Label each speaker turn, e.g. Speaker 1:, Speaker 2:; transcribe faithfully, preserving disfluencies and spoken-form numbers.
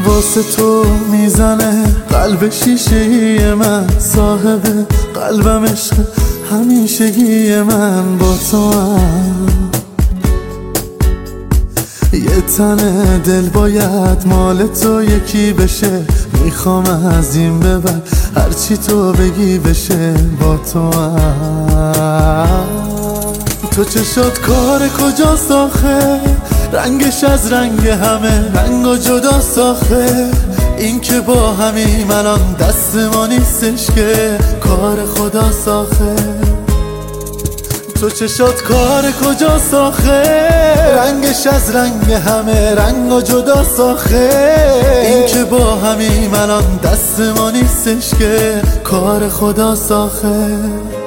Speaker 1: واسه تو میزنه قلب شیشه من، صاحب قلبم عشق همیشگی من با تو هم. یه تنه دل باید مال تو یکی بشه، میخوام از این به بعد هرچی تو بگی بشه با تو هم. تو چشات کار کجاست آخه، رنگش از رنگ همه رنگ و جدا ساخه، این که با همیم الان دست ما نیستش که کار خدا ساخه. تو چشات کار کجا ساخه، رنگش از رنگ همه رنگ و جدا ساخه، این که با همیم الان دست ما نیستش که کار خدا ساخه.